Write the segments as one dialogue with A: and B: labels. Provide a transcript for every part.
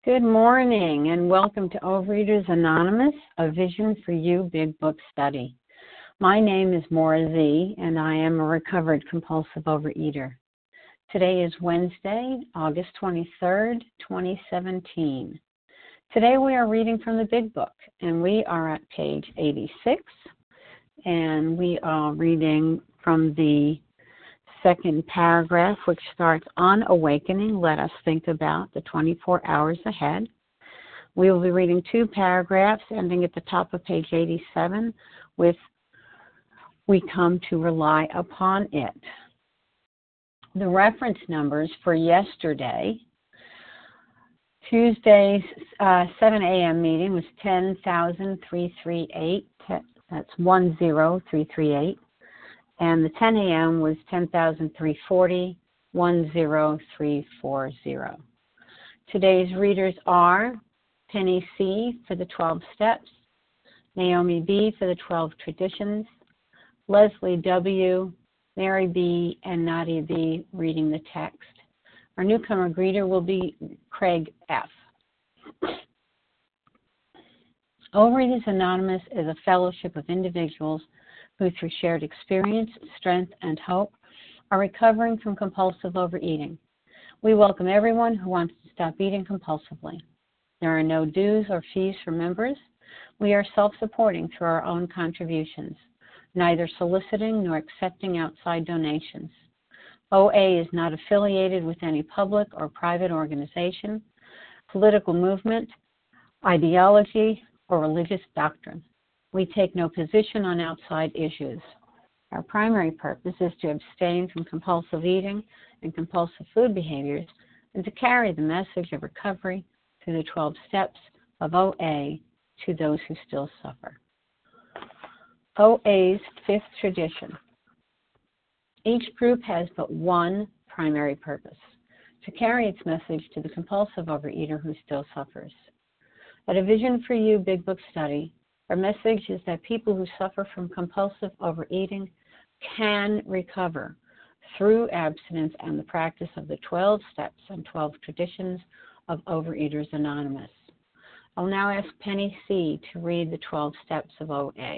A: Good morning and welcome to Overeaters Anonymous, a Vision for You Big Book Study. My name is Maura Z and I am a recovered compulsive overeater. Today is Wednesday, August 23rd, 2017. Today we are reading from the Big Book and we are at page 86 and we are reading from the second paragraph, which starts, on awakening, let us think about the 24 hours ahead. We will be reading two paragraphs ending at the top of page 87 with, we come to rely upon it. The reference numbers for yesterday, Tuesday's 7 a.m. meeting was 10,338. That's 10338. And the 10 a.m. was 10,340, 10340. Today's readers are Penny C. for the 12 Steps, Naomi B. for the 12 Traditions, Leslie W., Mary B., and Nadia B. reading the text. Our newcomer greeter will be Craig F. Overeaters Anonymous is a fellowship of individuals who, through shared experience, strength, and hope, are recovering from compulsive overeating. We welcome everyone who wants to stop eating compulsively. There are no dues or fees for members. We are self-supporting through our own contributions, neither soliciting nor accepting outside donations. OA is not affiliated with any public or private organization, political movement, ideology, or religious doctrine. We take no position on outside issues. Our primary purpose is to abstain from compulsive eating and compulsive food behaviors and to carry the message of recovery through the 12 steps of OA to those who still suffer. OA's fifth tradition. Each group has but one primary purpose, to carry its message to the compulsive overeater who still suffers. At a Vision for You Big Book Study, our message is that people who suffer from compulsive overeating can recover through abstinence and the practice of the 12 steps and 12 traditions of Overeaters Anonymous. I'll now ask Penny C. to read the 12 steps of OA.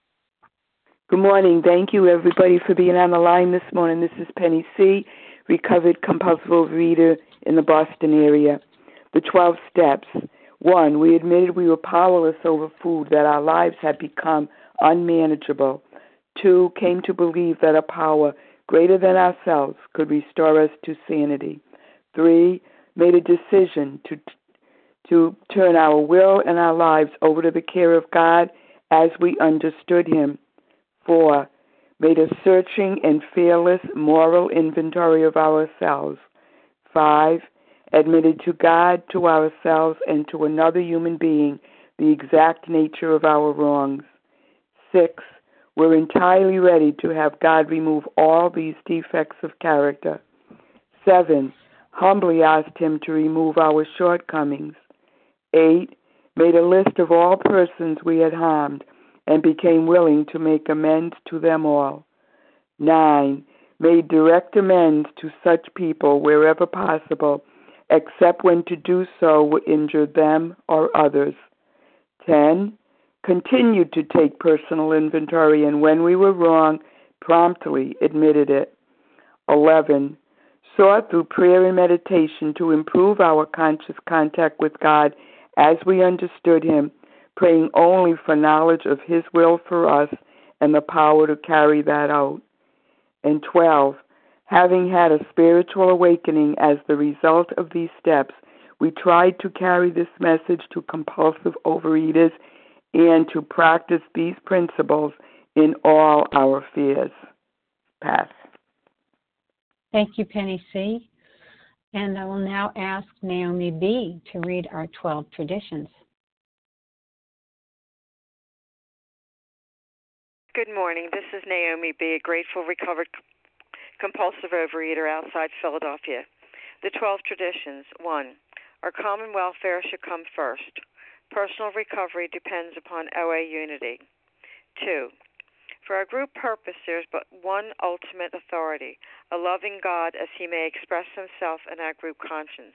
B: Good morning. Thank you, everybody, for being on the line this morning. This is Penny C., recovered compulsive overeater in the Boston area. The 12 steps. 1, we admitted we were powerless over food, that our lives had become unmanageable. 2, came to believe that a power greater than ourselves could restore us to sanity. 3, made a decision to turn our will and our lives over to the care of God as we understood Him. 4, made a searching and fearless moral inventory of ourselves. 5, admitted to God, to ourselves, and to another human being the exact nature of our wrongs. 6, we're entirely ready to have God remove all these defects of character. 7, humbly asked Him to remove our shortcomings. 8, made a list of all persons we had harmed and became willing to make amends to them all. 9, made direct amends to such people wherever possible, except when to do so would injure them or others. 10, continued to take personal inventory, and when we were wrong, promptly admitted it. 11, sought through prayer and meditation to improve our conscious contact with God as we understood Him, praying only for knowledge of His will for us and the power to carry that out. And 12, having had a spiritual awakening as the result of these steps, we tried to carry this message to compulsive overeaters and to practice these principles in all our fears. Pass.
A: Thank you, Penny C. And I will now ask Naomi B. to read our 12 traditions.
C: Good morning. This is Naomi B., a grateful, recovered compulsive overeater outside Philadelphia. The 12 traditions. 1, our common welfare should come first. Personal recovery depends upon OA unity. 2, for our group purpose, there is but one ultimate authority, a loving God as He may express Himself in our group conscience.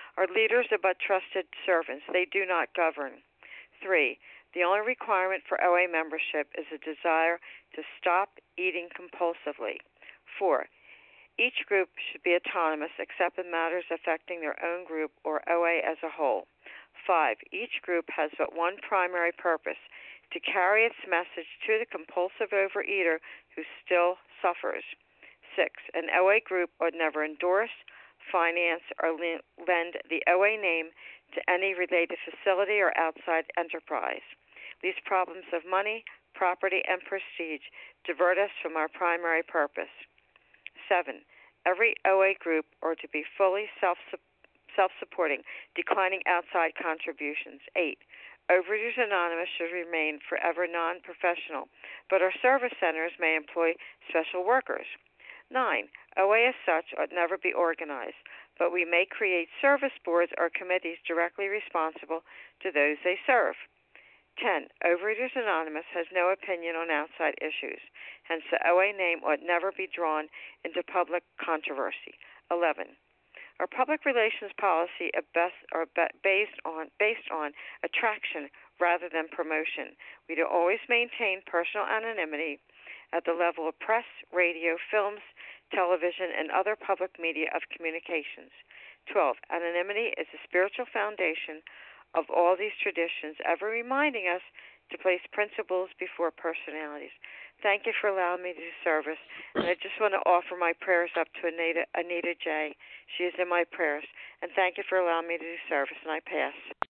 C: Our leaders are but trusted servants. They do not govern. 3. The only requirement for OA membership is a desire to stop eating compulsively. 4. Each group should be autonomous except in matters affecting their own group or OA as a whole. 5. Each group has but one primary purpose, to carry its message to the compulsive overeater who still suffers. 6. An OA group would never endorse, finance, or lend the OA name to any related facility or outside enterprise. These problems of money, property, and prestige divert us from our primary purpose. 7. Every OA group ought to be fully self-supporting, declining outside contributions. 8. Overeaters Anonymous should remain forever non-professional, but our service centers may employ special workers. 9. OA as such ought never be organized, but we may create service boards or committees directly responsible to those they serve. 10. Overeaters Anonymous has no opinion on outside issues, hence the OA name ought never be drawn into public controversy. 11. Our public relations policy are based on attraction rather than promotion. We do always maintain personal anonymity at the level of press, radio, films, television, and other public media of communications. 12. Anonymity is the spiritual foundation of all these traditions, ever reminding us to place principles before personalities. Thank you for allowing me to do service. And I just want to offer my prayers up to Anita J. She is in my prayers. And thank you for allowing me to do service. And I pass.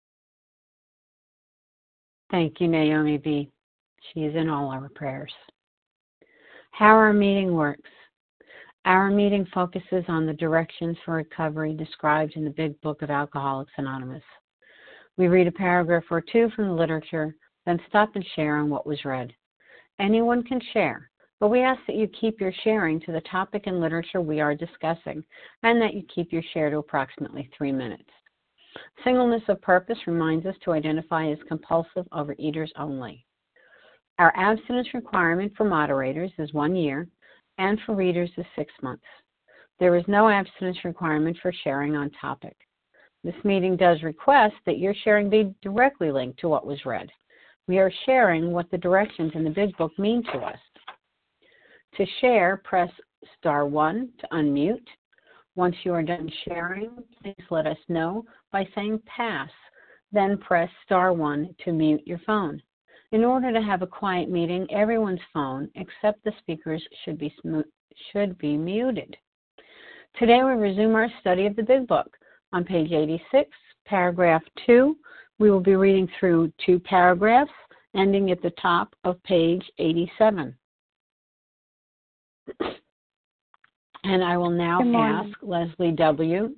A: Thank you, Naomi B. She is in all our prayers. How our meeting works. Our meeting focuses on the directions for recovery described in the Big Book of Alcoholics Anonymous. We read a paragraph or two from the literature, then stop and share on what was read. Anyone can share, but we ask that you keep your sharing to the topic and literature we are discussing, and that you keep your share to approximately 3 minutes. Singleness of purpose reminds us to identify as compulsive overeaters only. Our abstinence requirement for moderators is 1 year, and for readers is 6 months. There is no abstinence requirement for sharing on topic. This meeting does request that your sharing be directly linked to what was read. We are sharing what the directions in the Big Book mean to us. To share, press star 1 to unmute. Once you are done sharing, please let us know by saying pass. Then press star 1 to mute your phone. In order to have a quiet meeting, everyone's phone except the speakers should be muted. Today we resume our study of the Big Book. On page 86, paragraph 2, we will be reading through 2 paragraphs, ending at the top of page 87. And I will now ask Leslie W.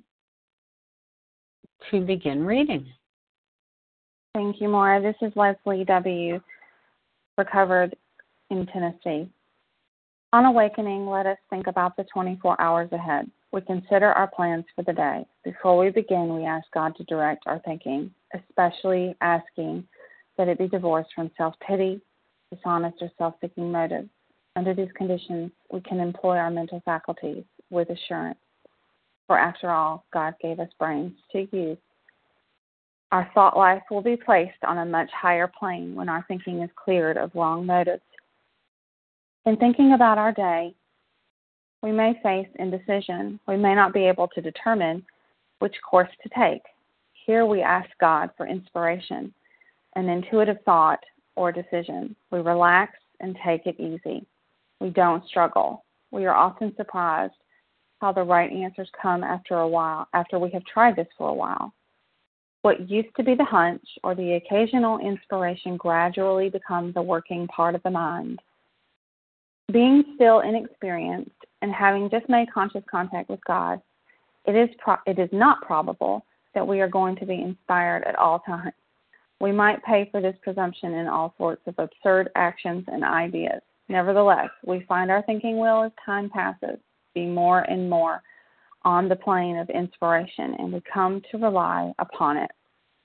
A: to begin reading.
D: Thank you, Maura. This is Leslie W., recovered in Tennessee. On awakening, let us think about the 24 hours ahead. We consider our plans for the day. Before we begin, we ask God to direct our thinking, especially asking that it be divorced from self-pity, dishonest, or self-seeking motives. Under these conditions, we can employ our mental faculties with assurance. For after all, God gave us brains to use. Our thought life will be placed on a much higher plane when our thinking is cleared of wrong motives. In thinking about our day, we may face indecision. We may not be able to determine which course to take. Here we ask God for inspiration, an intuitive thought or decision. We relax and take it easy. We don't struggle. We are often surprised how the right answers come after a while, after we have tried this for a while. What used to be the hunch or the occasional inspiration gradually becomes the working part of the mind. Being still inexperienced and having just made conscious contact with God, it is not probable that we are going to be inspired at all times. We might pay for this presumption in all sorts of absurd actions and ideas. Nevertheless, we find our thinking will, as time passes, be more and more on the plane of inspiration, and we come to rely upon it.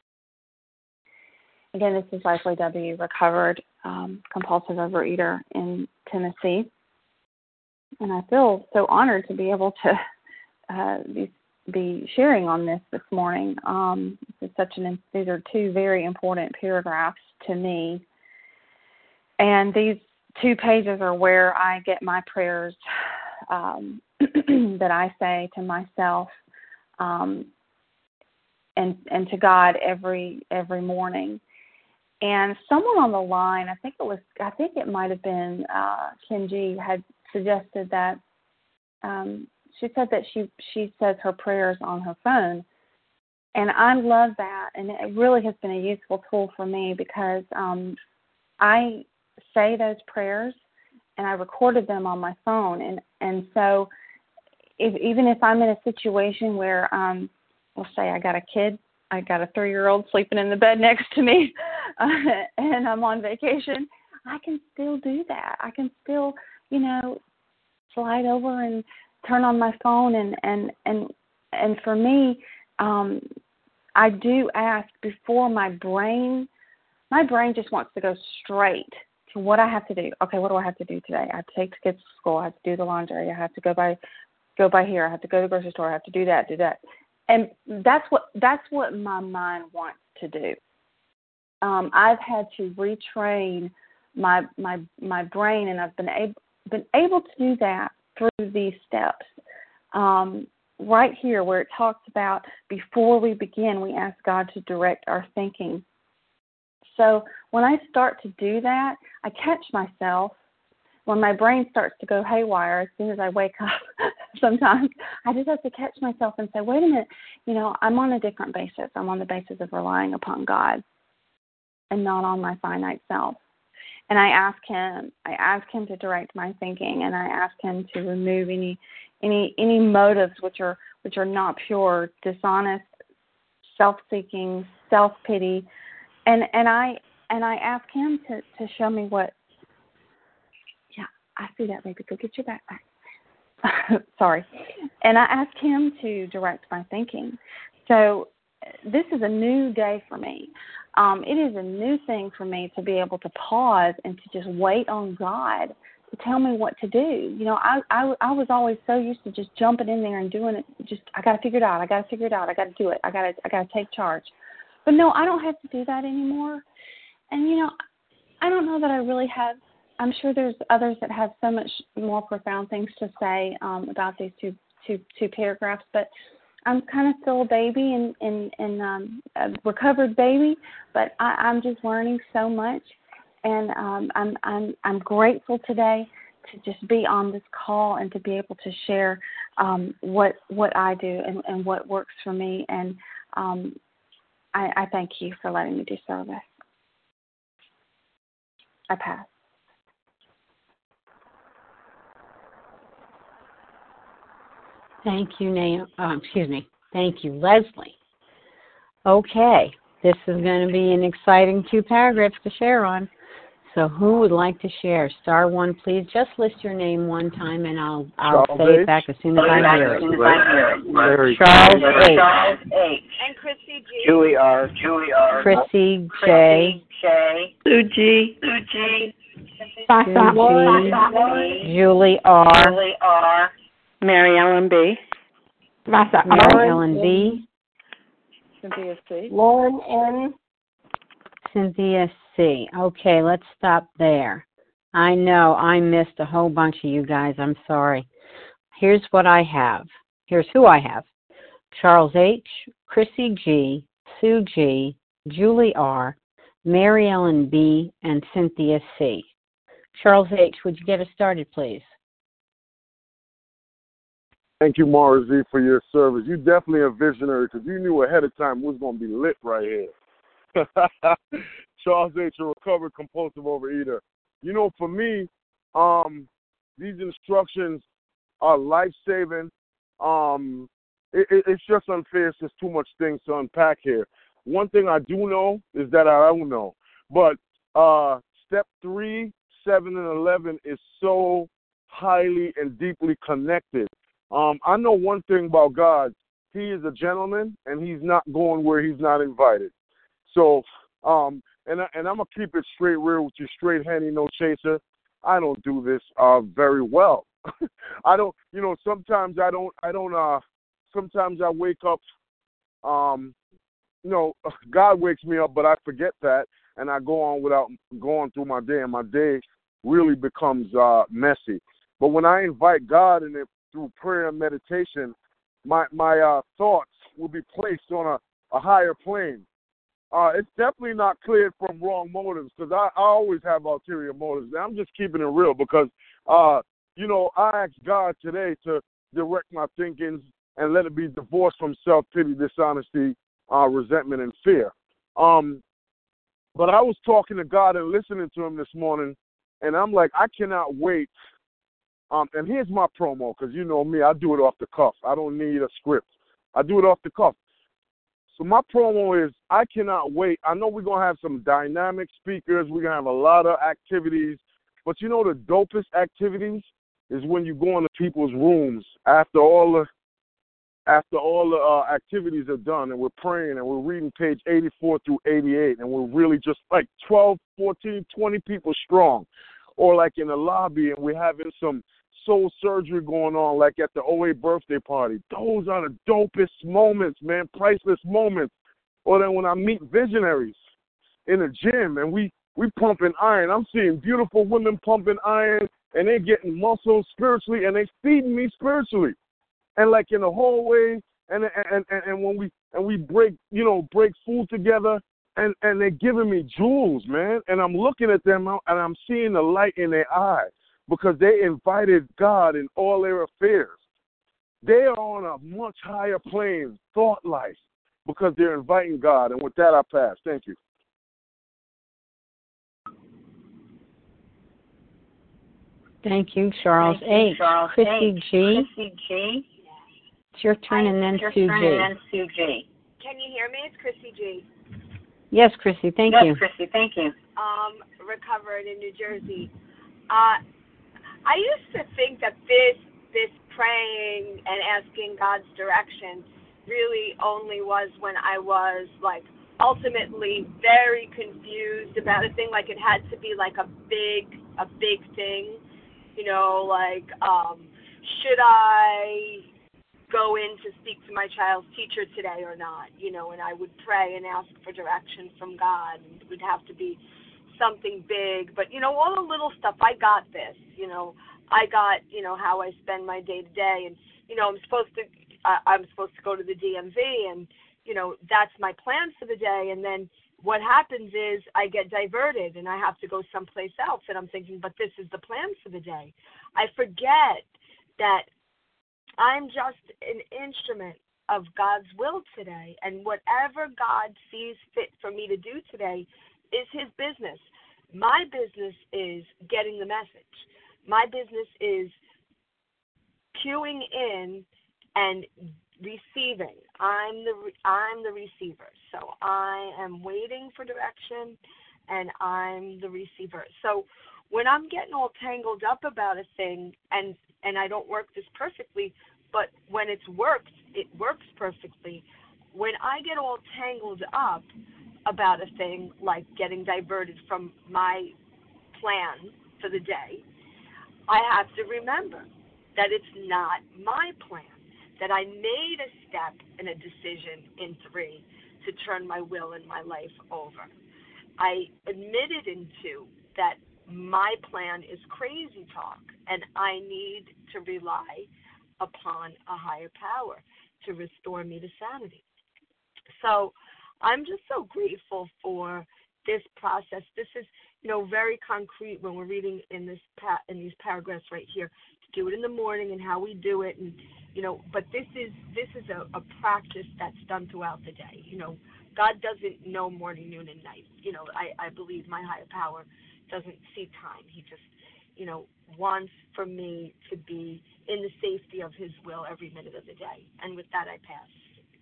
D: Again, this is Leslie W., recovered compulsive overeater in Tennessee. And I feel so honored to be able to be sharing on this morning. These are two very important paragraphs to me, and these 2 pages are where I get my prayers that I say to myself and to God every morning. And someone on the line, I think it might have been Kenji, had suggested that she said that she says her prayers on her phone. And I love that, and it really has been a useful tool for me because I say those prayers and I recorded them on my phone. And so even if I'm in a situation where, we'll say I got a 3-year-old sleeping in the bed next to me and I'm on vacation, I can still do that. I can still, slide over and turn on my phone and for me, I do ask before my brain just wants to go straight to what I have to do. Okay, what do I have to do today? I have to take the kids to school. I have to do the laundry. I have to go by here. I have to go to the grocery store. I have to do that. And that's what my mind wants to do. I've had to retrain my brain, and I've been able to do that through these steps. Right here, where it talks about before we begin, we ask God to direct our thinking. So when I start to do that, I catch myself when my brain starts to go haywire as soon as I wake up. Sometimes I just have to catch myself and say, wait a minute, I'm on a different basis. I'm on the basis of relying upon God and not on my finite self. And I ask him to direct my thinking, and I ask him to remove any motives which are not pure, dishonest, self-seeking, self-pity, and I ask him to show me what. Yeah, I see that, baby. Go get your backpack. Sorry, and I ask him to direct my thinking. So this is a new day for me. It is a new thing for me to be able to pause and to just wait on God to tell me what to do. I was always so used to just jumping in there and doing it. I got to figure it out. I got to do it. I got to take charge. But no, I don't have to do that anymore. And I don't know that I really have. I'm sure there's others that have so much more profound things to say about these two paragraphs, but I'm kind of still a baby and a recovered baby, but I'm just learning so much, and I'm grateful today to just be on this call and to be able to share what I do and what works for me, and I thank you for letting me do service. I pass.
A: Thank you, Thank you, Leslie. Okay, this is going to be an exciting 2 paragraphs to share on. So who would like to share? Star 1, please. Just list your name one time, and I'll say it back as soon as I hear it. Charles H.
C: And Chrissy G.
E: Julie R.
A: Chrissy J.
B: Sue G.
A: Julie R.
B: Mary Ellen B.
A: Mary Ellen B.
B: Cynthia C.
F: Lauren N.
A: Cynthia C. Okay, let's stop there. I know I missed a whole bunch of you guys. I'm sorry. Here's what I have. Here's who I have. Charles H., Chrissy G., Sue G., Julie R., Mary Ellen B., and Cynthia C. Charles H., would you get us started, please?
G: Thank you, Mara Z, for your service. You're definitely a visionary because you knew ahead of time it was going to be lit right here. Charles H., a recovered compulsive overeater. For me, these instructions are life-saving. It's just unfair. It's just too much things to unpack here. One thing I do know is that I don't know. But step 3, 7, and 11 is so highly and deeply connected. I know one thing about God. He is a gentleman, and he's not going where he's not invited. So, and I'm going to keep it straight real with you, straight handy, no chaser. I don't do this very well. I don't, sometimes I don't sometimes I wake up, God wakes me up, but I forget that, and I go on without going through my day, and my day really becomes messy. But when I invite God in it through prayer and meditation, my thoughts will be placed on a higher plane. It's definitely not cleared from wrong motives, because I always have ulterior motives. And I'm just keeping it real because, I asked God today to direct my thinkings and let it be divorced from self-pity, dishonesty, resentment, and fear. But I was talking to God and listening to him this morning, and I'm like, I cannot wait. And here's my promo, because you know me, I do it off the cuff. I don't need a script. I do it off the cuff. So my promo is, I cannot wait. I know we're going to have some dynamic speakers. We're going to have a lot of activities. But the dopest activities is when you go into people's rooms after all the activities are done, and we're praying, and we're reading page 84 through 88, and we're really just like 12, 14, 20 people strong. Or like in the lobby, and we're having some soul surgery going on, like at the OA birthday party. Those are the dopest moments, man, priceless moments. Or then when I meet visionaries in the gym, and we pumping iron. I'm seeing beautiful women pumping iron, and they're getting muscles spiritually, and they feeding me spiritually. And like in the hallway, and when we break food together, and they're giving me jewels, man. And I'm looking at them, and I'm seeing the light in their eyes, because they invited God in all their affairs. They are on a much higher plane, thought life, because they're inviting God. And with that, I pass. Thank you.
A: Thank you, Charles H. Chrissy G. It's your turn, and then Sue G.
E: Can you hear me? It's Chrissy G.
A: Yes, Chrissy, thank you.
E: Recovered in New Jersey. I used to think that this praying and asking God's direction really only was when I was like ultimately very confused about a thing, like it had to be like a big thing, like should I go in to speak to my child's teacher today or not, and I would pray and ask for direction from God, and it would have to be something big. But all the little stuff, I got this. I got how I spend my day to day, and I'm supposed to go to the DMV, and that's my plan for the day. And then what happens is I get diverted and I have to go someplace else, and I'm thinking, but this is the plan for the day. I forget that I'm just an instrument of God's will today, and whatever God sees fit for me to do today is his business. My business is getting the message. My business is cueing in and receiving. I'm the receiver. So I am waiting for direction, and I'm the receiver. So when I'm getting all tangled up about a thing, and I don't work this perfectly, but when it works perfectly. When I get all tangled up about a thing, like getting diverted from my plan for the day, I have to remember that it's not my plan, that I made a step and a decision in 3 to turn my will and my life over. I admitted into that my plan is crazy talk, and I need to rely upon a higher power to restore me to sanity. So I'm just so grateful for this process. This is, very concrete when we're reading in these paragraphs right here. To do it in the morning and how we do it, and but this is a practice that's done throughout the day. God doesn't know morning, noon, and night. I believe my higher power doesn't see time. He just, wants for me to be in the safety of his will every minute of the day. And with that, I pass.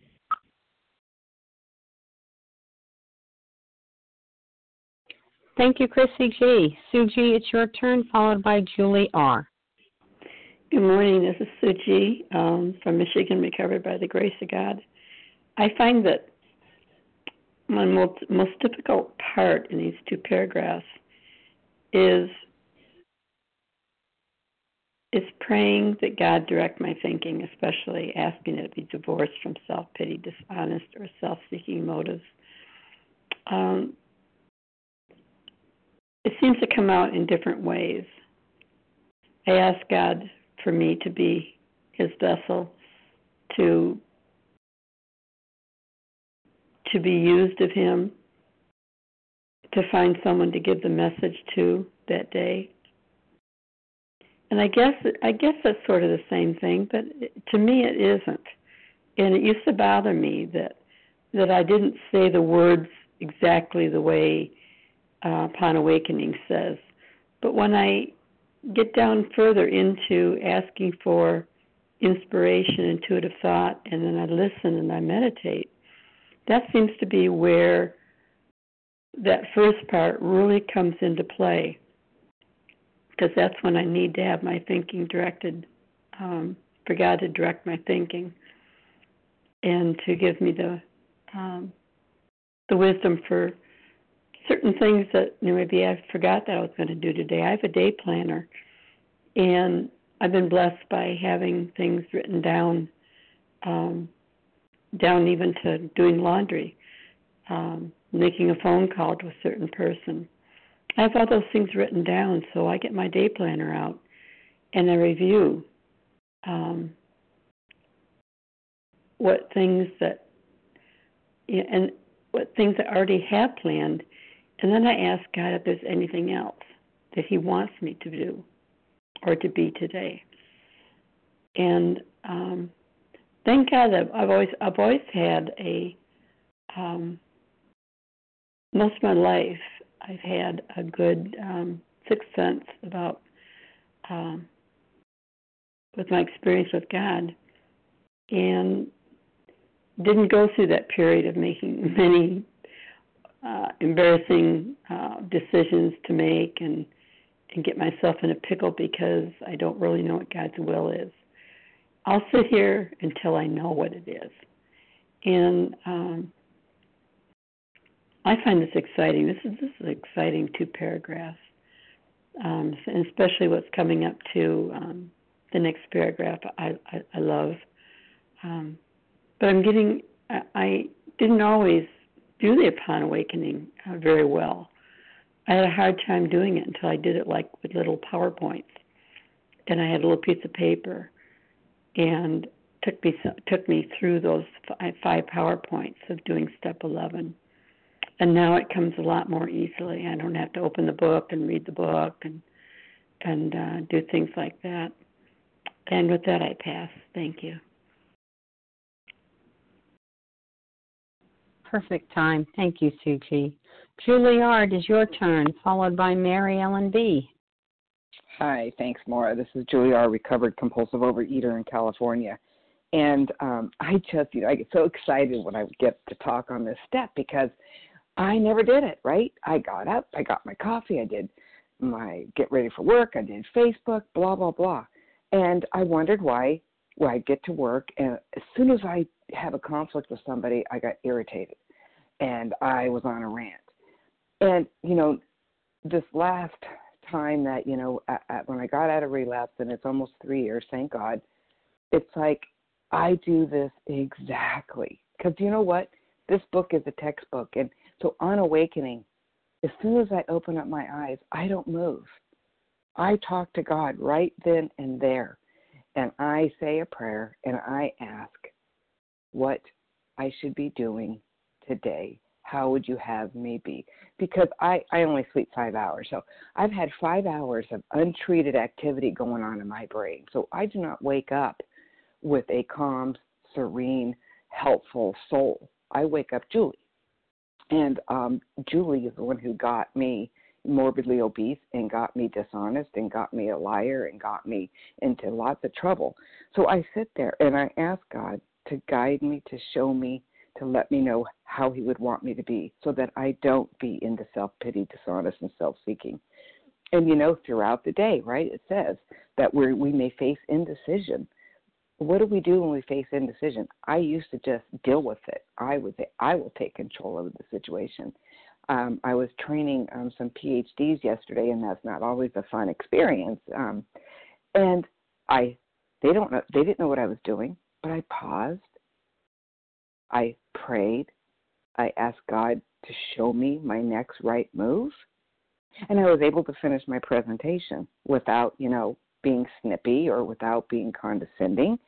A: Thank you, Chrissy G. Sue G., it's your turn, followed by Julie R.
F: Good morning. This is Sue G. From Michigan, recovered by the grace of God. I find that my most difficult part in these 2 paragraphs is praying that God direct my thinking, especially asking it to be divorced from self-pity, dishonest, or self-seeking motives. It seems to come out in different ways. I ask God for me to be his vessel, to be used of him, to find someone to give the message to that day. And I guess that's sort of the same thing, but to me it isn't. And it used to bother me that I didn't say the words exactly the way Upon Awakening says. But when I get down further into asking for inspiration, intuitive thought, and then I listen and I meditate, that seems to be where that first part really comes into play, because that's when I need to have my thinking directed, for God to direct my thinking and to give me the wisdom for certain things that maybe I forgot that I was going to do today. I have a day planner, and I've been blessed by having things written down even to doing laundry, making a phone call to a certain person. I have all those things written down, so I get my day planner out and I review what things I already have planned, and then I ask God if there's anything else that he wants me to do or to be today. And thank God that I've always had most of my life I've had a good sixth sense about with my experience with God, and didn't go through that period of making many embarrassing decisions to make and get myself in a pickle because I don't really know what God's will is. I'll sit here until I know what it is. And I find this exciting. This is an exciting 2 paragraphs, and especially what's coming up to the next paragraph. I love, but I didn't always do the Upon Awakening very well. I had a hard time doing it until I did it like with little PowerPoints, and I had a little piece of paper, and took me through those 5 PowerPoints of doing step 11. And now it comes a lot more easily. I don't have to open the book and read the book and do things like that. And with that, I pass. Thank you.
A: Perfect time. Thank you, Suji. Julie R., it is your turn, followed by Mary Ellen B.
H: Hi, thanks, Maura. This is Julie R., recovered compulsive overeater in California. And I just, I get so excited when I get to talk on this step because I never did it, right? I got up, I got my coffee, I did my get ready for work, I did Facebook, blah, blah, blah. And I wondered why I get to work, and as soon as I have a conflict with somebody, I got irritated, and I was on a rant. And, this last time that, when I got out of relapse, and it's almost 3 years, thank God, it's like I do this exactly. Because you know what? This book is a textbook, and so on Awakening, as soon as I open up my eyes, I don't move. I talk to God right then and there, and I say a prayer, and I ask what I should be doing today. How would you have me be? Because I only sleep 5 hours, so I've had 5 hours of untreated activity going on in my brain, so I do not wake up with a calm, serene, helpful soul. I wake up Julie. And Julie is the one who got me morbidly obese and got me dishonest and got me a liar and got me into lots of trouble. So I sit there and I ask God to guide me, to show me, to let me know how he would want me to be so that I don't be into self-pity, dishonest, and self-seeking. And, throughout the day, right, it says that we may face indecision. What do we do when we face indecision? I used to just deal with it. I would say, I will take control of the situation. I was training some PhDs yesterday, and that's not always a fun experience. And They didn't know what I was doing, but I paused. I prayed. I asked God to show me my next right move. And I was able to finish my presentation without, being snippy or without being condescending.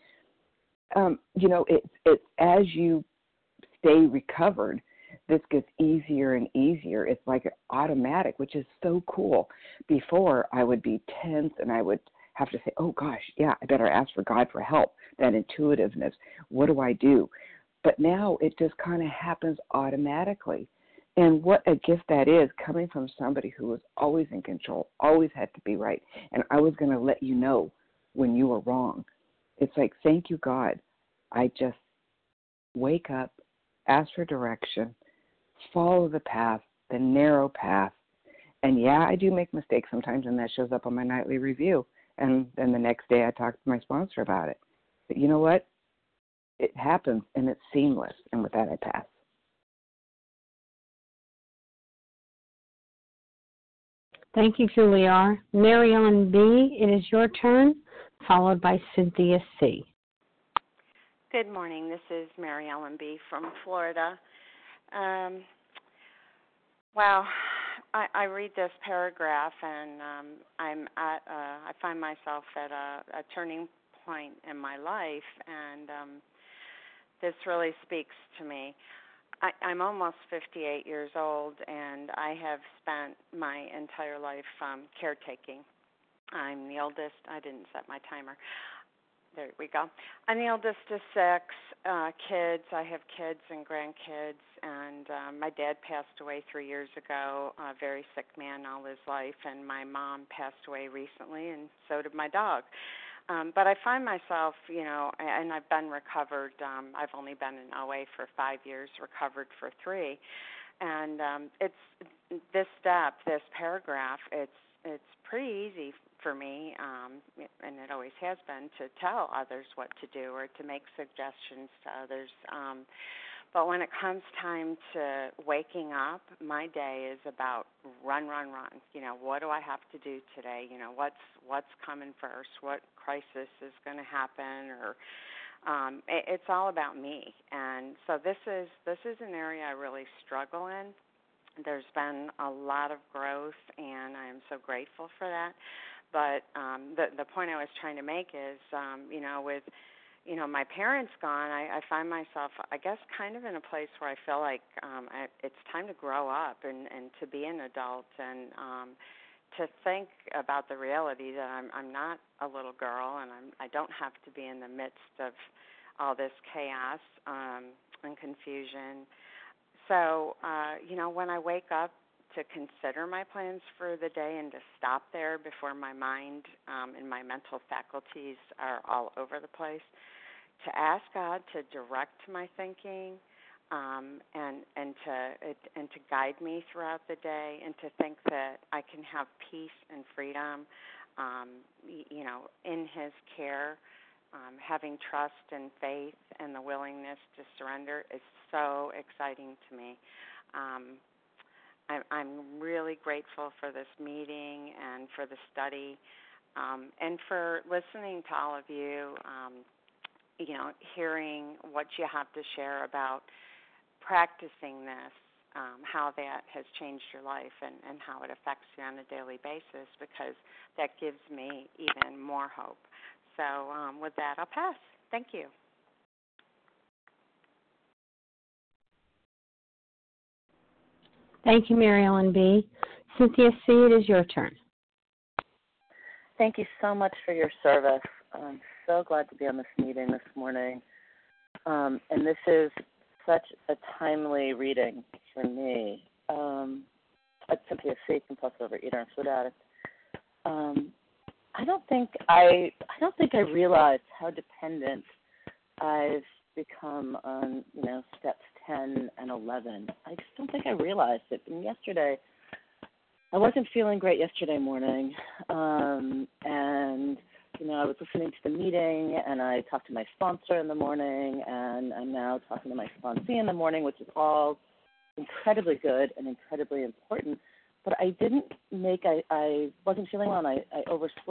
H: It's as you stay recovered, this gets easier and easier. It's like automatic, which is so cool. Before, I would be tense and I would have to say, oh, gosh, yeah, I better ask for God for help, that intuitiveness. What do I do? But now it just kind of happens automatically. And what a gift that is, coming from somebody who was always in control, always had to be right. And I was going to let you know when you were wrong. It's like, thank you, God. I just wake up, ask for direction, follow the path, the narrow path. And yeah, I do make mistakes sometimes, and that shows up on my nightly review. And then the next day I talk to my sponsor about it. But you know what? It happens, and it's seamless. And with that, I pass.
A: Thank you, Julie R. Mary Ellen B., it is your turn, followed by Cynthia C.
I: Good morning. This is Mary Ellen B. from Florida. Wow, I read this paragraph, and I find myself at a turning point in my life, and this really speaks to me. I'm almost 58 years old, and I have spent my entire life caretaking. I'm the oldest. I didn't set my timer. There we go. I'm the oldest of 6 kids. I have kids and grandkids, and my dad passed away 3 years ago, a very sick man all his life, and my mom passed away recently, and so did my dog. But I find myself, and I've been recovered. I've only been in OA for 5 years, recovered for 3. And it's this step, this paragraph, it's pretty easy for me, and it always has been, to tell others what to do or to make suggestions to others. But when it comes time to waking up, my day is about run. What do I have to do today? What's coming first? What crisis is going to happen? Or it's all about me. And so this is an area I really struggle in. There's been a lot of growth, and I am so grateful for that. But the point I was trying to make is, with my parents gone, I find myself, I guess, kind of in a place where I feel like it's time to grow up and to be an adult and to think about the reality that I'm not a little girl, and I don't have to be in the midst of all this chaos and confusion. So, when I wake up, to consider my plans for the day and to stop there before my mind and my mental faculties are all over the place, to ask God to direct my thinking and to guide me throughout the day, and to think that I can have peace and freedom, in His care. Having trust and faith and the willingness to surrender is so exciting to me. I'm really grateful for this meeting and for the study, and for listening to all of you, hearing what you have to share about practicing this, how that has changed your life and how it affects you on a daily basis, because that gives me even more hope. So with that, I'll pass. Thank you.
A: Thank you, Mary Ellen B. Cynthia C., it is your turn.
J: Thank you so much for your service. I'm so glad to be on this meeting this morning. And this is such a timely reading for me. Cynthia C., compulsive overeater and food addict. I don't think I realized how dependent I've become on, steps 10 and 11. I just don't think I realized it. And yesterday, I wasn't feeling great yesterday morning, and I was listening to the meeting, and I talked to my sponsor in the morning, and I'm now talking to my sponsee in the morning, which is all incredibly good and incredibly important. But I wasn't feeling well, and I overslept,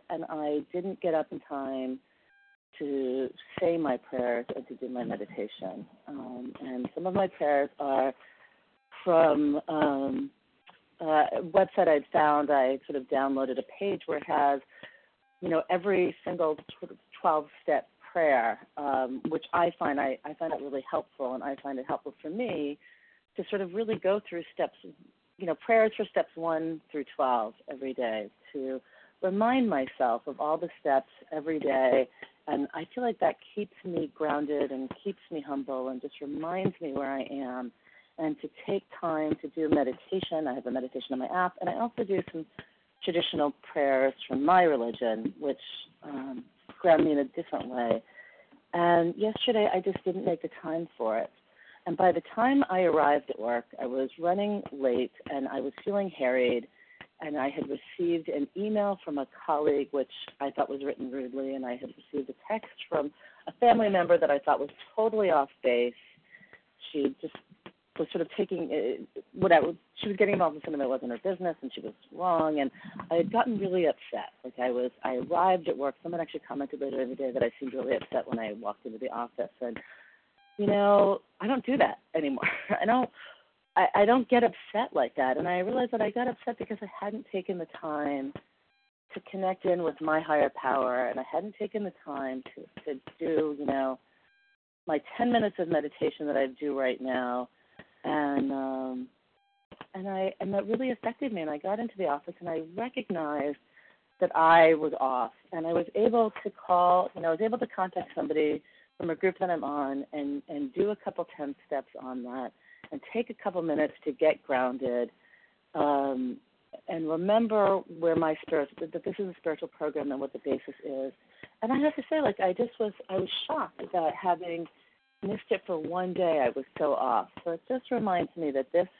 J: and I didn't get up in time to say my prayers and to do my meditation. And some of my prayers are from a website I'd found. I sort of downloaded a page where it has, every single sort of 12-step prayer, which I find it really helpful, and I find it helpful for me to sort of really go through steps, prayers for steps 1 through 12 every day, to remind myself of all the steps every day. And I feel like that keeps me grounded and keeps me humble and just reminds me where I am. And to take time to do meditation. I have a meditation on my app, and I also do some traditional prayers from my religion, which ground me in a different way. And yesterday I just didn't make the time for it. And by the time I arrived at work, I was running late and I was feeling harried, and I had received an email from a colleague which I thought was written rudely, and I had received a text from a family member that I thought was totally off base. She just was sort of taking she was getting involved in something that wasn't her business, and she was wrong, and I had gotten really upset. I arrived at work. Someone actually commented later in the day that I seemed really upset when I walked into the office, and I don't do that anymore. I don't get upset like that, and I realized that I got upset because I hadn't taken the time to connect in with my higher power, and I hadn't taken the time to do my 10 minutes of meditation that I do right now. And that really affected me. And I got into the office and I recognized that I was off. And I was able to contact somebody from a group that I'm on and do a couple 10 steps on that and take a couple minutes to get grounded and remember where that this is a spiritual program and what the basis is. And I have to say, I was shocked about having missed it for one day. I was so off. So it just reminds me that this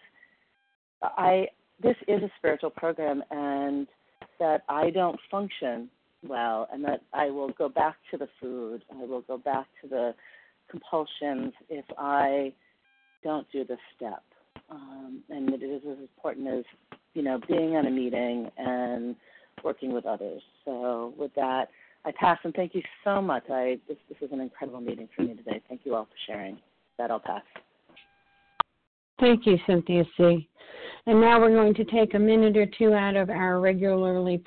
J: is a spiritual program, and that I don't function well, and that I will go back to the food. I will go back to the compulsions if I don't do the step. And it is as important as, being on a meeting and working with others. So with that, I pass, and thank you so much. This is an incredible meeting for me today. Thank you all for sharing. That I'll pass.
A: Thank you, Cynthia C. And now we're going to take a minute or two out of our regularly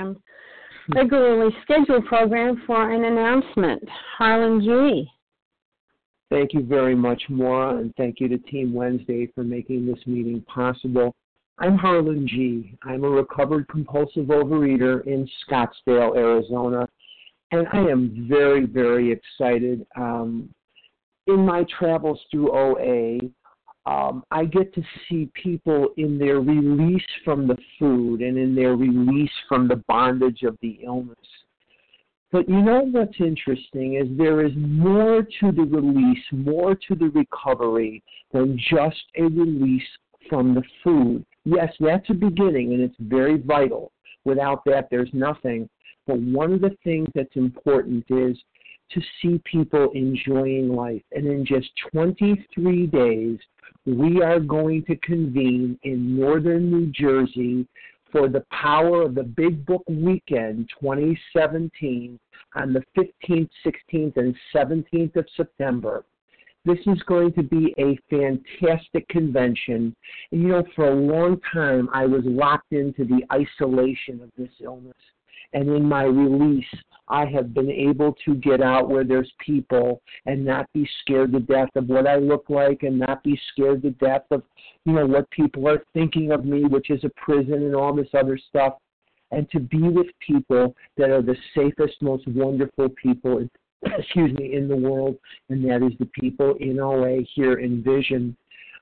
A: scheduled program for an announcement. Harlan G.
K: Thank you very much, Maura, and thank you to Team Wednesday for making this meeting possible. I'm Harlan G. I'm a recovered compulsive overeater in Scottsdale, Arizona, and I am very, very excited. In my travels through OA, I get to see people in their release from the food and in their release from the bondage of the illness. But what's interesting is there is more to the release, more to the recovery than just a release from the food. Yes, that's a beginning, and it's very vital. Without that, there's nothing. But one of the things that's important is to see people enjoying life. And in just 23 days, we are going to convene in northern New Jersey for the Power of the Big Book Weekend 2017 on the 15th, 16th, and 17th of September. This is going to be a fantastic convention. And, for a long time, I was locked into the isolation of this illness. And in my release, I have been able to get out where there's people and not be scared to death of what I look like and not be scared to death of, what people are thinking of me, which is a prison and all this other stuff. And to be with people that are the safest, most wonderful people, in the world, and that is the people in OA here in Vision.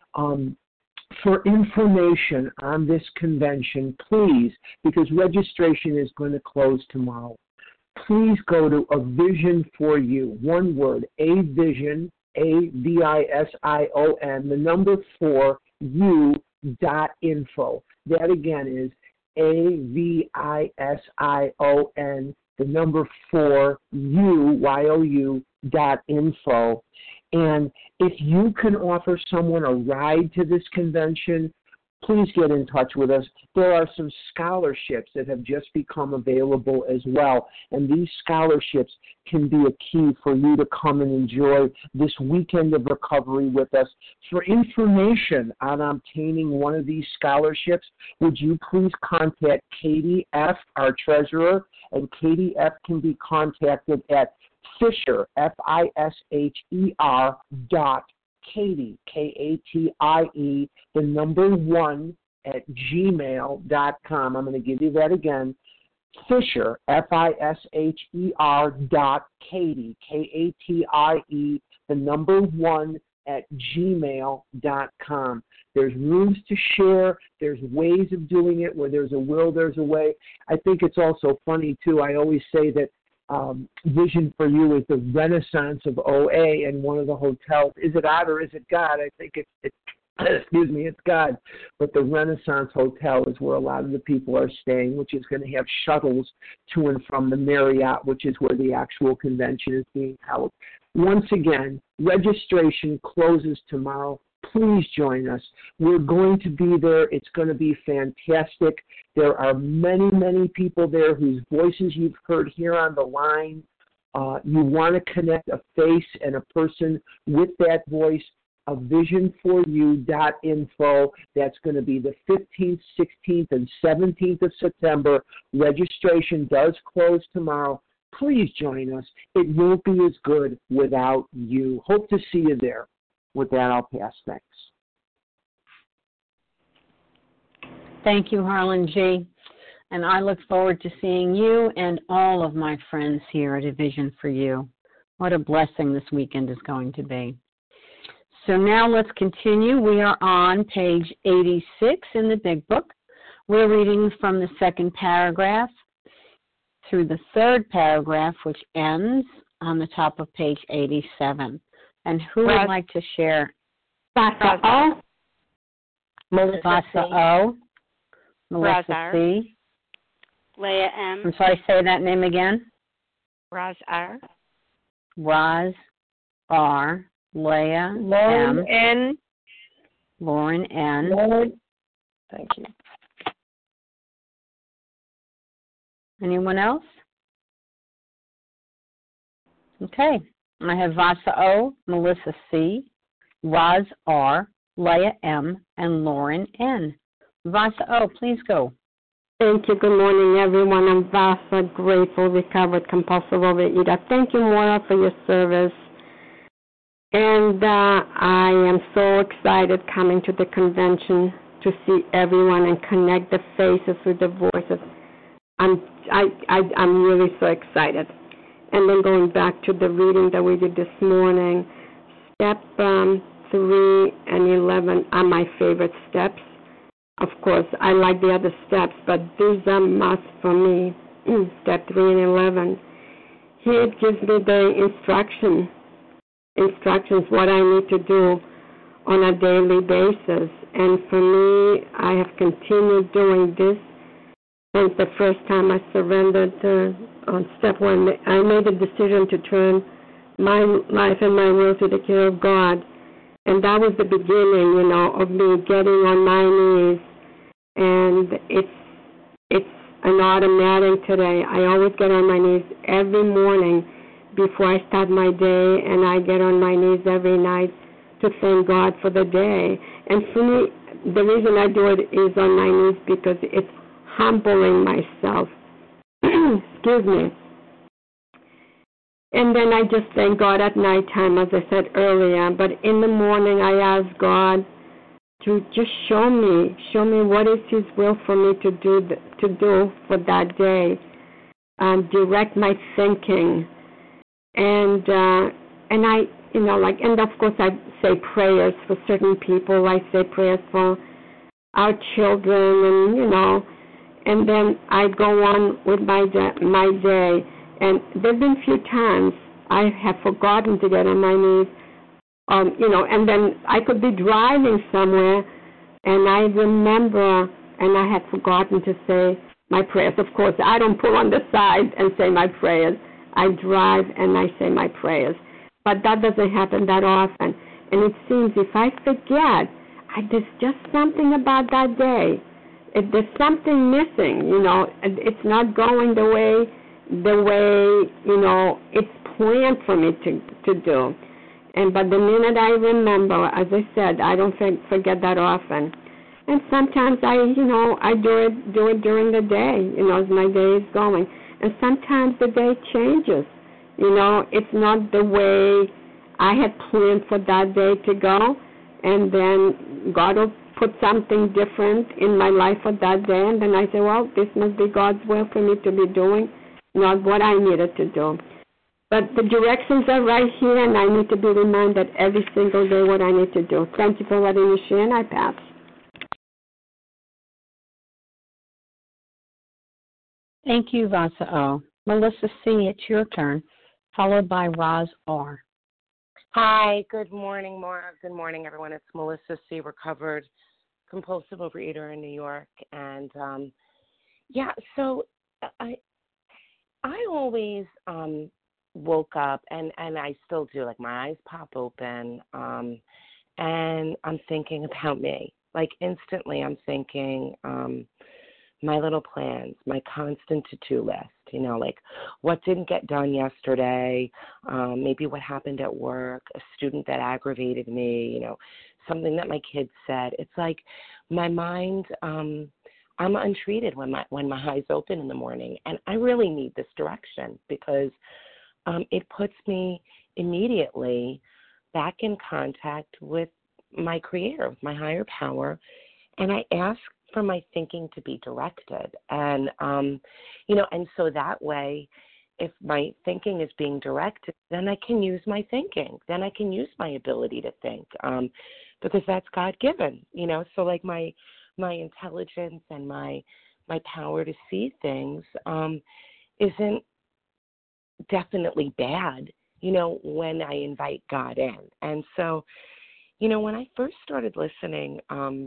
K: For information on this convention, please, because registration is going to close tomorrow, please go to A Vision for You, one word, A Vision, AVISION, 4U.info. That again is AVISION, 4U.info. And if you can offer someone a ride to this convention, please get in touch with us. There are some scholarships that have just become available as well, and these scholarships can be a key for you to come and enjoy this weekend of recovery with us. For information on obtaining one of these scholarships, would you please contact Katie F., our treasurer, and Katie F. can be contacted at Fisher, Fisher, Katie, Katie, the number 1 at gmail.com. I'm going to give you that again. Fisher, Fisher, Katie, the number 1 at gmail.com. There's rooms to share. There's ways of doing it. Where there's a will, there's a way. I think it's also funny, too. I always say that Vision for You is the renaissance of OA, and one of the hotels. Is it God or is it God? I think it's excuse me, it's God. But the Renaissance Hotel is where a lot of the people are staying, which is going to have shuttles to and from the Marriott, which is where the actual convention is being held. Once again, registration closes tomorrow. Please join us. We're going to be there. It's going to be fantastic. There are many, many people there whose voices you've heard here on the line. You want to connect a face and a person with that voice. A visionforyou.info. That's going to be the 15th, 16th, and 17th of September. Registration does close tomorrow. Please join us. It won't be as good without you. Hope to see you there. With that, I'll pass. Thanks.
A: Thank you, Harlan G. And I look forward to seeing you and all of my friends here at A Vision for You. What a blessing this weekend is going to be. So now let's continue. We are on page 86 in the Big Book. We're reading from the second paragraph through the third paragraph, which ends on the top of page 87. And who would like to share?
L: Vasa O.
A: Melissa O. Melissa C.
L: Leah M.
A: I'm sorry, say that name again.
L: Roz R.
A: Roz R. Leah
E: Lauren
A: M.
E: N.
A: Lauren N.
E: Lauren. Thank you.
A: Anyone else? Okay. I have Vasa O, Melissa C, Roz R, Leah M, and Lauren N. Vasa O, please go.
L: Thank you. Good morning, everyone. I'm Vasa, grateful, recovered, compulsive overeater. Thank you, Maura, for your service. And I am so excited coming to the convention to see everyone and connect the faces with the voices. I'm really so excited. And then going back to the reading that we did this morning, step 3 and 11 are my favorite steps. Of course, I like the other steps, but these are must for me. Step 3 and 11. Here it gives me the instructions what I need to do on a daily basis. And for me, I have continued doing this since the first time I surrendered on step 1. I made a decision to turn my life and my will to the care of God. And that was the beginning, of me getting on my knees. And it's an automatic today. I always get on my knees every morning before I start my day, and I get on my knees every night to thank God for the day. And for me, the reason I do it is on my knees because it's humbling myself. Excuse me. And then I just thank God at nighttime, as I said earlier. But in the morning, I ask God to just show me what is His will for me to do for that day, direct my thinking, and I, and of course I say prayers for certain people. I say prayers for our children, and then I go on with my day. And there've been a few times I have forgotten to get on my knees. And then I could be driving somewhere, and I remember, and I had forgotten to say my prayers. Of course, I don't pull on the side and say my prayers. I drive and I say my prayers. But that doesn't happen that often. And it seems if I forget, there's just something about that day. There's something missing, It's not going the way it's planned for me to do. But the minute I remember, as I said, I don't forget that often. And sometimes I do it during the day, as my day is going. And sometimes the day changes. It's not the way I had planned for that day to go. And then God will put something different in my life for that day. And then I say, well, this must be God's will for me to be doing, not what I needed to do. But the directions are right here, and I need to be reminded every single day what I need to do. Thank you for letting me share, and I pass.
A: Thank you, Vasa O. Melissa C., it's your turn, followed by Roz R.
M: Hi, good morning, Maura. Good morning, everyone. It's Melissa C., recovered compulsive overeater in New York. And, so I always woke up, and I still do, like my eyes pop open, and I'm thinking about me. Like instantly I'm thinking my little plans, my constant to-do list, like what didn't get done yesterday, maybe what happened at work, a student that aggravated me, something that my kids said. It's like my mind, I'm untreated when my eyes open in the morning, and I really need this direction because it puts me immediately back in contact with my Creator, with my higher power, and I ask for my thinking to be directed. And, and so that way, if my thinking is being directed, then I can use my thinking. Then I can use my ability to think because that's God-given, So like my intelligence and my power to see things isn't definitely bad, when I invite God in. And so, when I first started listening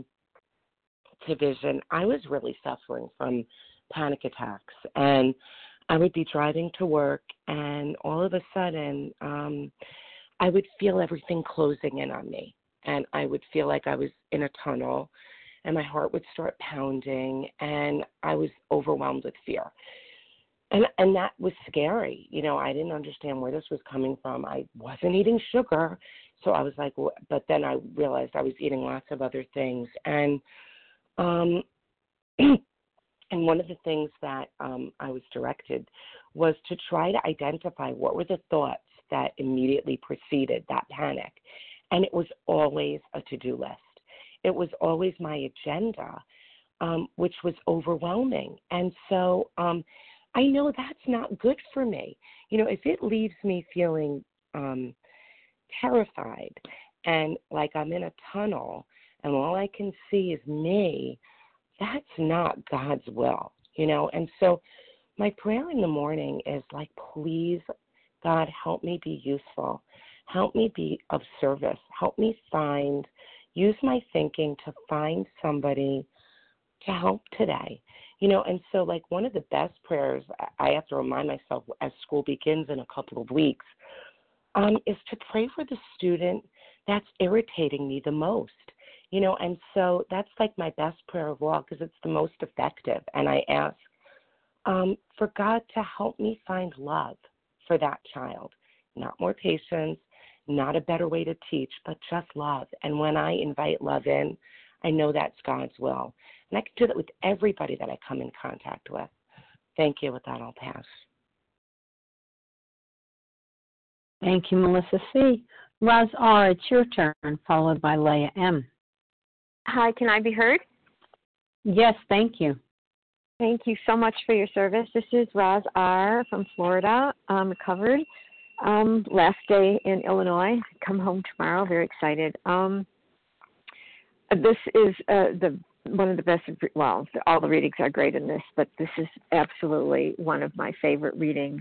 M: to Vision, I was really suffering from panic attacks. And I would be driving to work, and all of a sudden, I would feel everything closing in on me. And I would feel like I was in a tunnel, and my heart would start pounding, and I was overwhelmed with fear. And that was scary. I didn't understand where this was coming from. I wasn't eating sugar. So I was like, but then I realized I was eating lots of other things. And and one of the things that I was directed was to try to identify what were the thoughts that immediately preceded that panic. And it was always a to-do list. It was always my agenda, which was overwhelming. And so I know that's not good for me. If it leaves me feeling terrified and like I'm in a tunnel and all I can see is me, that's not God's will, And so my prayer in the morning is like, please, God, help me be useful. Help me be of service. Help me use my thinking to find somebody to help today. And so like one of the best prayers I have to remind myself as school begins in a couple of weeks is to pray for the student that's irritating me the most, and so that's like my best prayer of all because it's the most effective. And I ask for God to help me find love for that child, not more patience, not a better way to teach, but just love. And when I invite love in, I know that's God's will. And I can do that with everybody that I come in contact with. Thank you. With that, I'll pass.
A: Thank you, Melissa C. Roz R., it's your turn, followed by Leah M.
N: Hi, can I be heard?
A: Yes, thank you.
N: Thank you so much for your service. This is Roz R. from Florida, recovered. Last day in Illinois. Come home tomorrow. Very excited. This is one of the best. Well, all the readings are great in this, but this is absolutely one of my favorite readings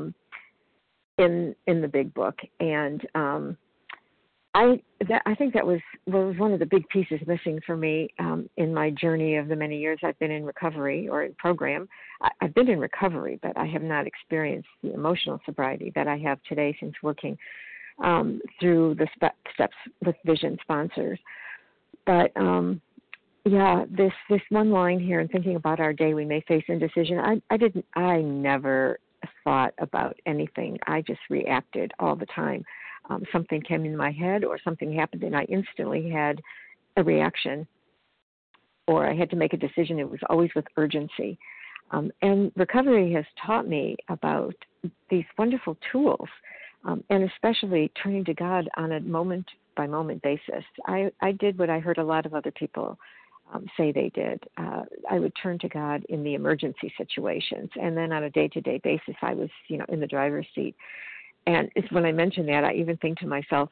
N: in the Big Book. And I think that was one of the big pieces missing for me in my journey of the many years I've been in recovery or in program. I've been in recovery, but I have not experienced the emotional sobriety that I have today since working through the steps with Vision sponsors. But yeah, this one line here, and thinking about our day, we may face indecision. I never thought about anything. I just reacted all the time. Something came in my head or something happened and I instantly had a reaction, or I had to make a decision. It was always with urgency. And recovery has taught me about these wonderful tools, and especially turning to God on a moment-by-moment basis. I did what I heard a lot of other people say they did. I would turn to God in the emergency situations, and then on a day-to-day basis, I was, in the driver's seat. And it's when I mention that, I even think to myself,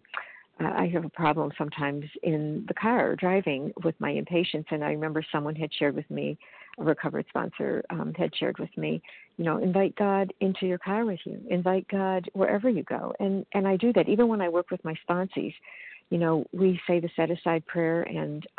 N: I have a problem sometimes in the car driving with my impatience. And I remember someone had shared with me, a recovered sponsor had shared with me, invite God into your car with you. Invite God wherever you go. And I do that even when I work with my sponsees. We say the set-aside prayer, and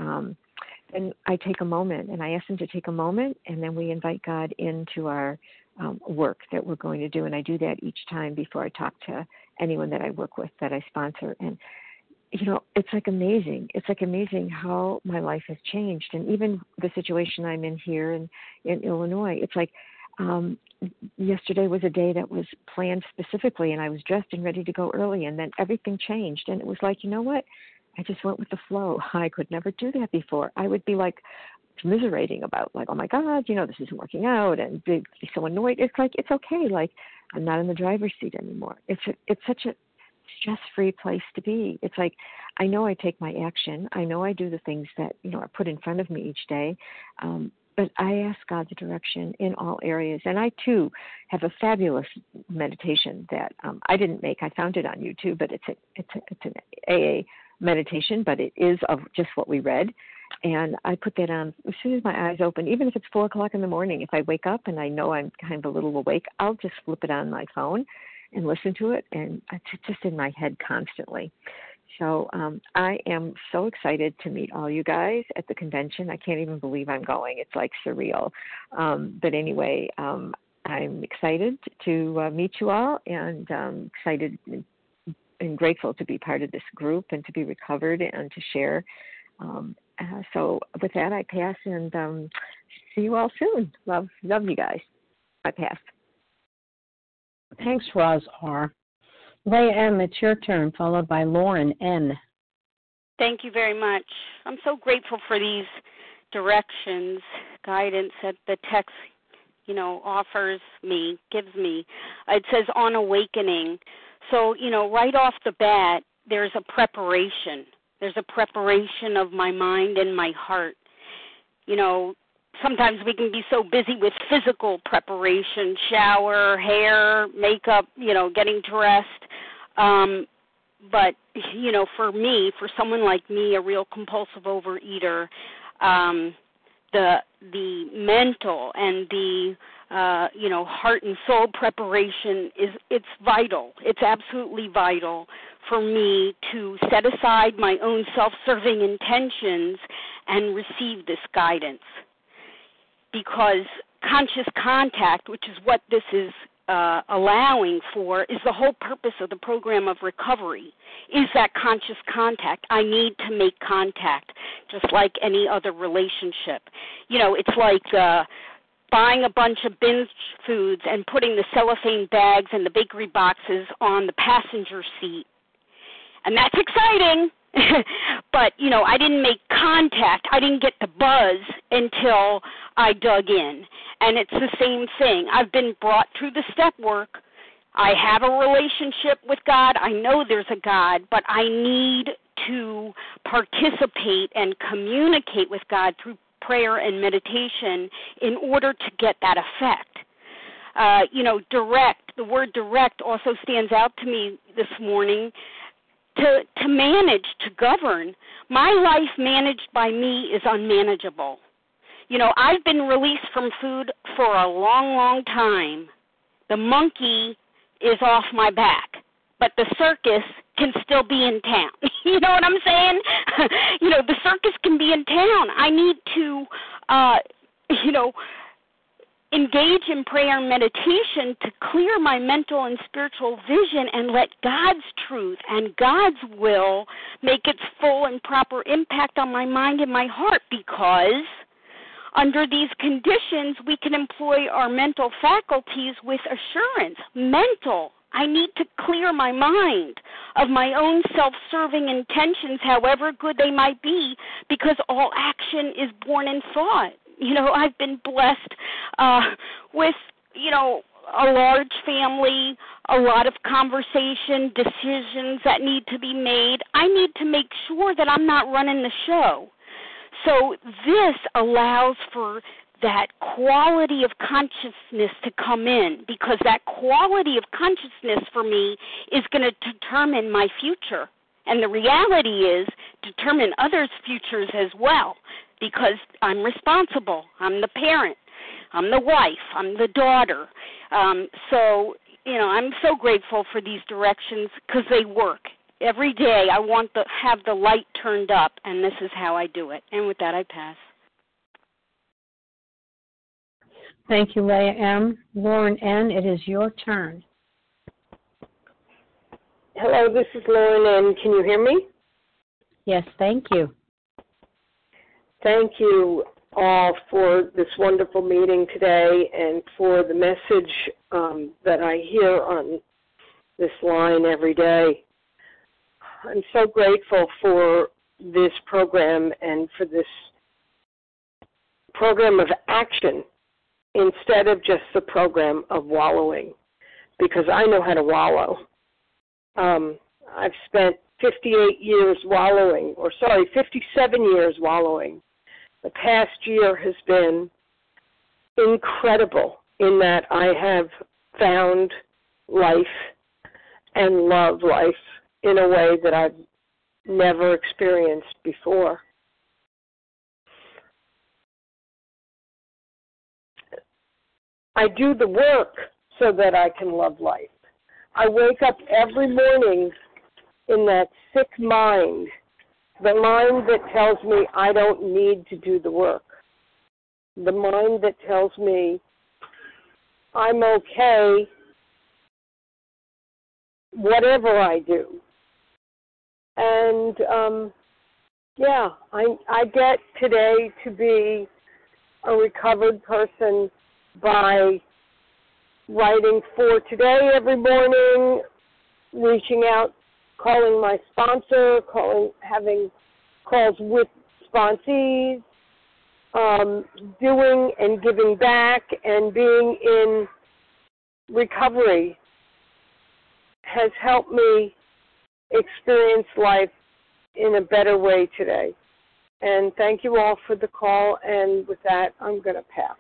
N: I take a moment, and I ask them to take a moment, and then we invite God into our work that we're going to do. And I do that each time before I talk to anyone that I work with, that I sponsor. And it's like amazing. It's like amazing how my life has changed. And even the situation I'm in here in Illinois, it's like yesterday was a day that was planned specifically, and I was dressed and ready to go early, and then everything changed. And it was like, you know what? I just went with the flow. I could never do that before. I would be like commiserating about, like, oh my God, this isn't working out, and be so annoyed. It's like, it's okay. Like, I'm not in the driver's seat anymore. It's such a stress-free place to be. It's like, I know I take my action. I know I do the things that, are put in front of me each day. But I ask God's direction in all areas. And I, too, have a fabulous meditation that I didn't make. I found it on YouTube, but it's an AA meditation, but it is of just what we read. And I put that on as soon as my eyes open, even if it's 4 o'clock in the morning. If I wake up and I know I'm kind of a little awake, I'll just flip it on my phone and listen to it, and it's just in my head constantly. So I am so excited to meet all you guys at the convention. I can't even believe I'm going. It's like surreal. But anyway, I'm excited to meet you all, and excited and grateful to be part of this group and to be recovered and to share. So with that, I pass, and see you all soon. Love you guys. I pass.
A: Thanks, Roz R. Leah M., it's your turn, followed by Lauren N.
O: Thank you very much. I'm so grateful for these directions, guidance that the text, offers me, gives me. It says on awakening. So, right off the bat, there's a preparation. There's a preparation of my mind and my heart. Sometimes we can be so busy with physical preparation, shower, hair, makeup, getting dressed. But, for me, for someone like me, a real compulsive overeater, the mental and the, heart and soul preparation it's vital. It's absolutely vital for me to set aside my own self-serving intentions and receive this guidance. Because conscious contact, which is what this is allowing for, is the whole purpose of the program of recovery, is that conscious contact. I need to make contact, just like any other relationship. It's like buying a bunch of binge foods and putting the cellophane bags and the bakery boxes on the passenger seat. And that's exciting. But, I didn't make contact. I didn't get the buzz until I dug in. And it's the same thing. I've been brought through the step work. I have a relationship with God. I know there's a God, but I need to participate and communicate with God through prayer and meditation in order to get that effect. Direct, the word direct also stands out to me this morning. To manage, to govern. My life managed by me is unmanageable. I've been released from food for a long, long time. The monkey is off my back, but the circus can still be in town. You know what I'm saying? The circus can be in town. I need to, engage in prayer and meditation to clear my mental and spiritual vision and let God's truth and God's will make its full and proper impact on my mind and my heart, because under these conditions we can employ our mental faculties with assurance. Mental. I need to clear my mind of my own self-serving intentions, however good they might be, because all action is born in thought. You know, I've been blessed with, you know, a large family, a lot of conversation, decisions that need to be made. I need to make sure that I'm not running the show. So this allows for that quality of consciousness to come in, because that quality of consciousness for me is going to determine my future. And the reality is determine others' futures as well, because I'm responsible. I'm the parent. I'm the wife. I'm the daughter. So, you know, I'm so grateful for these directions because they work. Every day I want to have the light turned up, and this is how I do it. And with that, I pass.
A: Thank you, Leah M. Lauren N., it is your turn.
P: Hello, this is Lauren N. Can you hear me?
A: Yes, thank you.
P: Thank you all for this wonderful meeting today and for the message that I hear on this line every day. I'm so grateful for this program and for this program of action instead of just the program of wallowing, because I know how to wallow. I've spent 57 years wallowing. The past year has been incredible in that I have found life and love life in a way that I've never experienced before. I do the work so that I can love life. I wake up every morning in that sick mind, the mind that tells me I don't need to do the work, the mind that tells me I'm okay whatever I do. And, I get today to be a recovered person by writing for today every morning, reaching out, calling my sponsor, having calls with sponsees, doing and giving back and being in recovery has helped me experience life in a better way today. And thank you all for the call, and with that, I'm going to pass.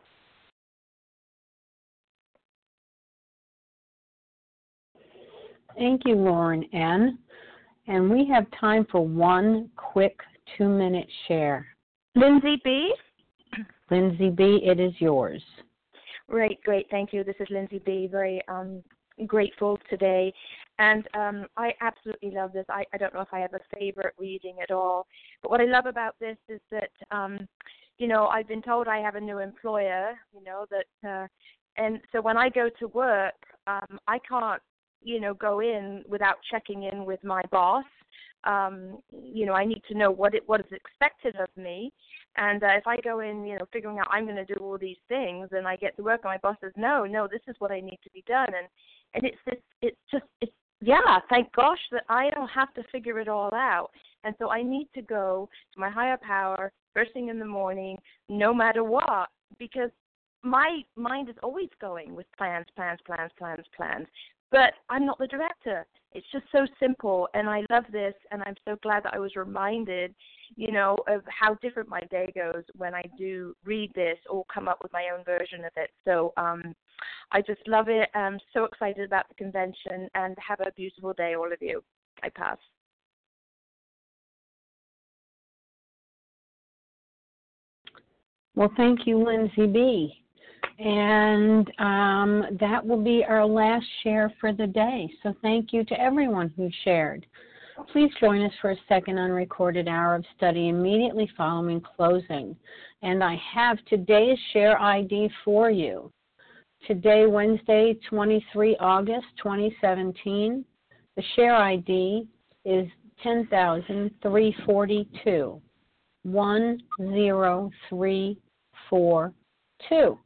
A: Thank you, Lauren N. And we have time for one quick 2-minute share.
Q: Lindsay B.
A: Lindsay B., it is yours.
Q: Great. Thank you. This is Lindsay B. Very grateful today. And I absolutely love this. I don't know if I have a favorite reading at all. But what I love about this is that, I've been told I have a new employer, and so when I go to work, I can't, go in without checking in with my boss. I need to know what is expected of me. And if I go in, figuring out I'm going to do all these things, and I get to work, and my boss says, no, this is what I need to be done. And thank gosh that I don't have to figure it all out. And so I need to go to my higher power first thing in the morning, no matter what, because my mind is always going with plans. But I'm not the director. It's just so simple, and I love this, and I'm so glad that I was reminded, of how different my day goes when I do read this or come up with my own version of it. So I just love it. I'm so excited about the convention, and have a beautiful day, all of you. I pass.
A: Well, thank you, Lindsay B. And that will be our last share for the day. So thank you to everyone who shared. Please join us for a second unrecorded hour of study immediately following closing. And I have today's share ID for you. Today, Wednesday, 23 August 2017. The share ID is 10,342. 10342.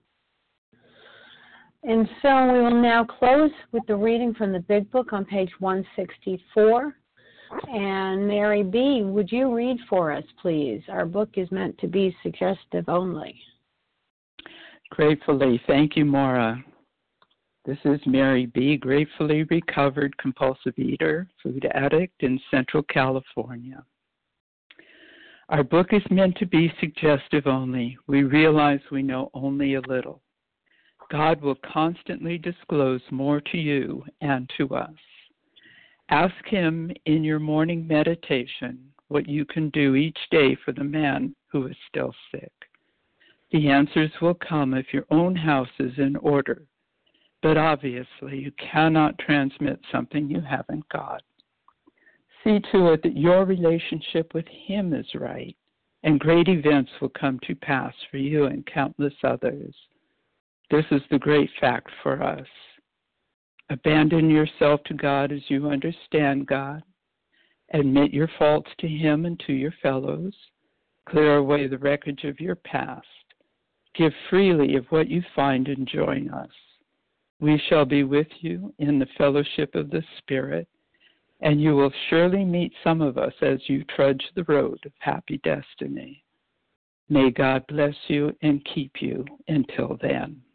A: And so we will now close with the reading from the Big Book on page 164. And Mary B., would you read for us, please? Our book is meant to be suggestive only.
R: Gratefully. Thank you, Maura. This is Mary B., gratefully recovered compulsive eater, food addict in Central California. Our book is meant to be suggestive only. We realize we know only a little. God will constantly disclose more to you and to us. Ask Him in your morning meditation what you can do each day for the man who is still sick. The answers will come if your own house is in order, but obviously you cannot transmit something you haven't got. See to it that your relationship with Him is right, and great events will come to pass for you and countless others. This is the great fact for us. Abandon yourself to God as you understand God. Admit your faults to Him and to your fellows. Clear away the wreckage of your past. Give freely of what you find and join us. We shall be with you in the fellowship of the Spirit, and you will surely meet some of us as you trudge the road of happy destiny. May God bless you and keep you until then.